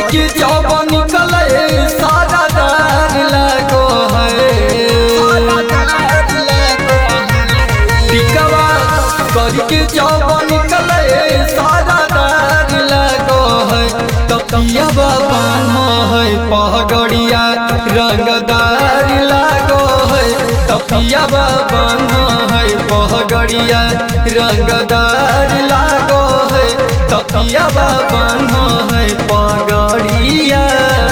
के जब निकले सारा दार लगो है टिकवा करके जब निकले सारा दार लगो है तपिया बाबा है पगड़िया रंगदार लगो है तपिया बाबा है पगड़िया रंगदार लगो है तपिया बाबा है पगड़िया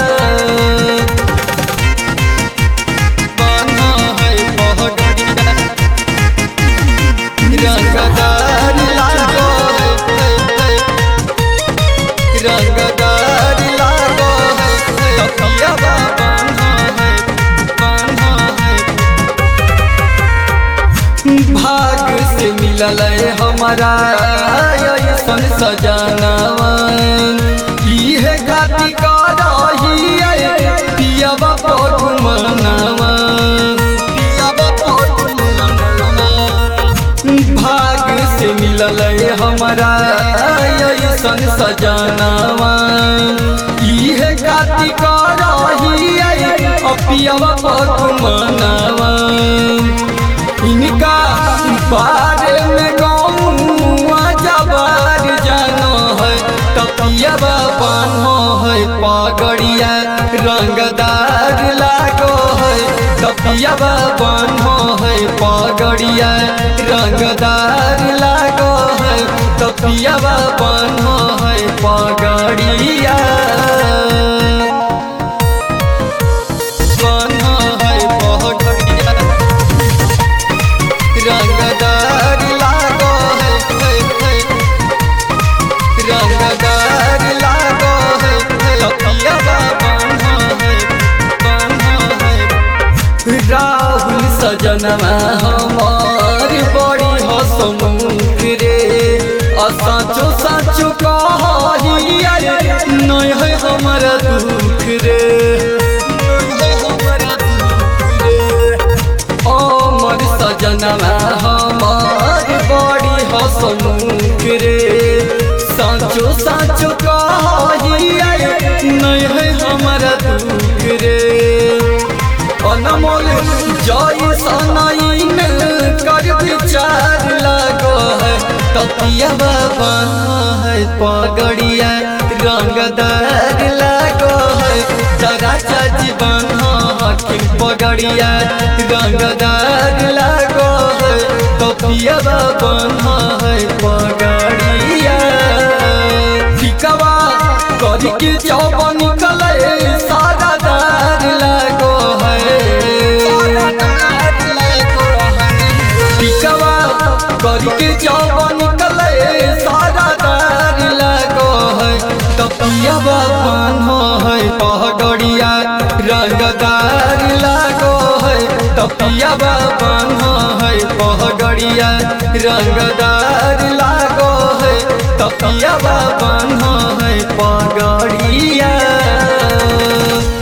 रंगदार लागो रंगदार लागो तपिया बाबा है भाग से मिलल हमारा ऐसन सजनवा इहे गाती करही पियबा पगुमनवा भाग से मिलल हमारा ऐसन सजनवा इहे गाती करही पियबा पगुमनवा इनका बारे में गौवा जबार जानो है तपिया बाबा है पगड़िया रंगदार लागो है तपिया बाबा है पगड़िया रंगदार लागो है तपिया बाबा है पगड़िया रंगदार लागो है रंगदार लागो है तपिया बाबा है राहुल सजनवा हमार बड़ी हसमुख रे साचो साचो कही नहीं है हमारा दुख रे अमर सजनवा हमार बड़ी हसमुख रे साचो साचो कही नहीं है हमारा दुख रे अनमोल जय सनाइन कर विचार लगो है तपिया बाबा है पगड़िया रंगदार लगो है जरा जीवन हकीम पगड़िया रंगदार लगो है तपिया बाबा है पगड़िया टिकवा करके जब निकले सारा दार लगो है टिकवा करके जब निकले सारा दार लगो है तपिया बाबा है पगड़िया रंगदार लगो है तपिया बाबा है पगड़िया रंगदार लगो है तपिया बाबा है पगड़िया।